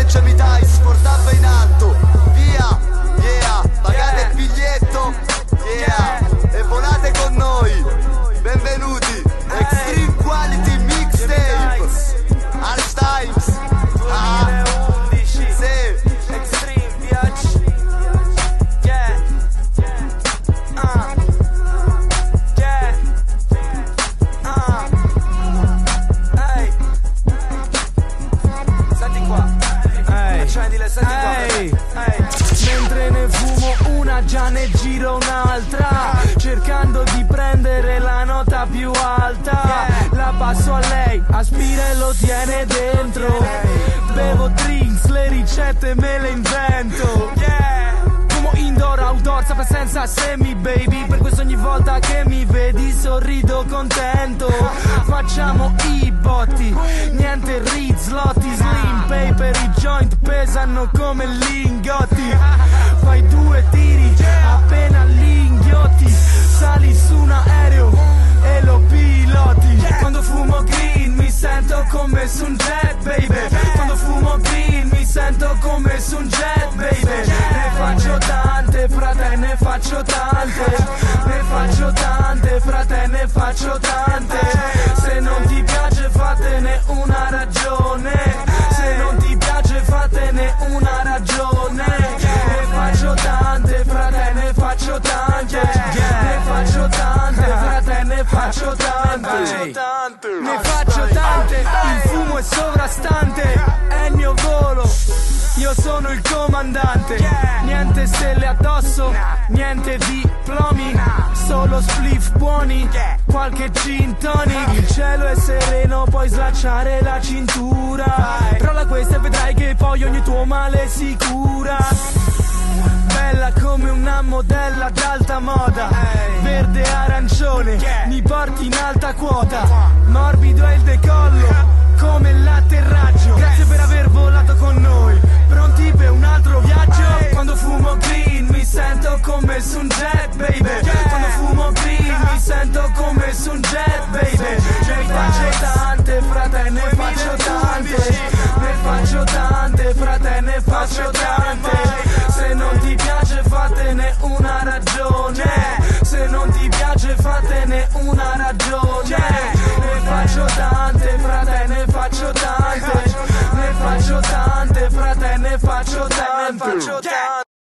Benjamin Dice, portava in alto. Via, yeah, pagate il biglietto, yeah, e volate con noi. Benvenuti, Extreme Quality Mixtape, Hard Times. Sì, Extreme Biatch. Yeah. Yeah. Ehi. Senti qua. Accendile, senti qua. Mentre ne fumo una già ne giro un'altra, cercando di prendere la nota più alta. La passo a lei, aspira e lo tiene dentro. Bevo drinks, le ricette me le invento. Fumo indoor, outdoor, sempre senza semi, baby. Per questo ogni volta che mi vedi sorrido contento. Facciamo i botti, niente rizlotti. Slim paper, i joint pesano come lingotti. Fai 2 tiri, appena li inghiotti. Sali su un aereo e lo piloti. Quando fumo green mi sento come su un jet, baby. Quando fumo green mi sento come su un jet, baby. Ne faccio tante, frate, ne faccio tante. Ne faccio tante, frate, ne faccio tante. Se non ti piace fatene una ragione. Se non ti piace fatene una ragione. Ne faccio tante, frate, ne faccio tante. Ne faccio tante, frate, ne faccio tante. Ne faccio tante, il fumo è sovrastante. È il mio volo, io sono il comandante. Niente stelle addosso, niente diplomi. Solo spliff buoni, qualche gin tonic. Il cielo è sereno, puoi slacciare la cintura. Rolla questa e vedrai che poi ogni tuo male si cura. Bella come una modella d'alta moda. Verde e arancione, mi porti in alta quota. Morbido è il decollo, come l'atterraggio. Grazie per aver volato con noi. Pronti per un altro viaggio? Quando fumo green mi sento come su un jet, baby.